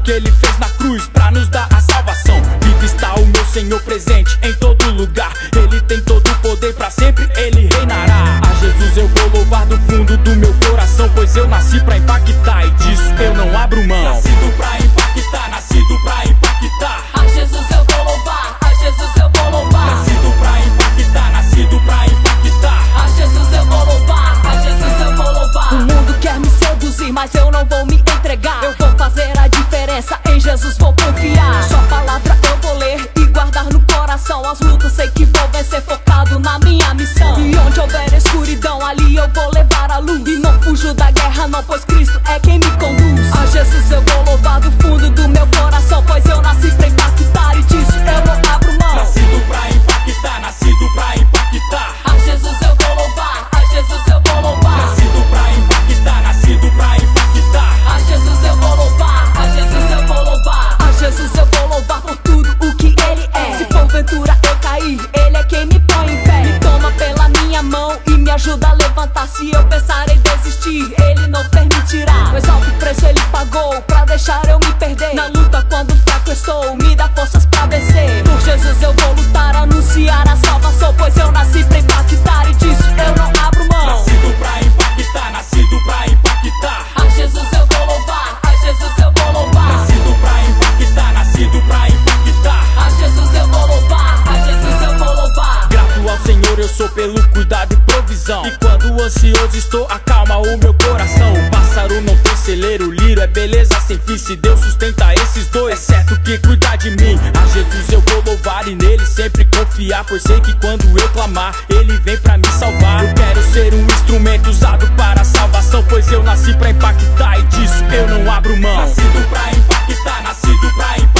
que Ele fez na cruz pra nos dar a salvação. Vivo está o meu Senhor presente em todo lugar. Ele tem todo o poder, pra sempre Ele reinará. A Jesus eu vou louvar do fundo do meu coração, pois eu nasci pra impactar e disso eu não abro mão. Nascido pra impactar, nascido pra impactar. A Jesus eu vou louvar, a Jesus eu vou louvar. Nascido pra impactar, nascido pra impactar. A Jesus eu vou louvar, a Jesus eu vou louvar. O mundo quer me seduzir, mas eu não vou me entregar. Eu vou fazer a diferença, em Jesus vou confiar. Sua palavra eu vou ler e guardar no coração. As lutas sei que vou vencer, focado na minha missão. E onde houver escuridão, ali eu vou levar a luz. E não fujo da guerra não, pois Cristo é quem me conduz. A Jesus eu vou louvar do fundo do meu coração, pois eu nasci pra impactar e disso eu não abro mão. Nascido pra impactar, nascido pra impactar. A Jesus eu vou louvar, a Jesus eu vou louvar. Nascido pra impactar, nascido pra impactar. A Jesus eu vou louvar, a Jesus eu vou louvar. A Jesus eu vou louvar por tudo o que Ele é. Se porventura eu cair, Ele é quem me põe em pé. Me toma pela minha mão e me ajuda a levantar. Se eu pensar em desistir, Ele não permitirá. Pois alto preço Ele pagou pra deixar eu me perder. Na luta quando fraco estou, me dá forças pra vencer. Por Jesus eu vou lutar, anunciar a salvação, pois eu nasci pra impactar e disso eu não abro mão. Nascido pra impactar, nascido pra impactar. A Jesus eu vou louvar, a Jesus eu vou louvar. Nascido pra impactar, nascido pra impactar. A Jesus eu vou louvar, a Jesus eu vou louvar. Grato ao Senhor eu sou pelo cuidado e provisão. E quando ansioso estou, acalma o meu coração. O pássaro não tem celeiro, o lírio é beleza sem fim. Se Deus sustenta esses dois, é certo que cuida de mim. A Jesus eu vou louvar e nele sempre confiar, pois sei que quando eu clamar, Ele vem pra me salvar. Eu quero ser um instrumento usado para a salvação, pois eu nasci pra impactar e disso eu não abro mão. Nascido pra impactar, nascido pra impactar.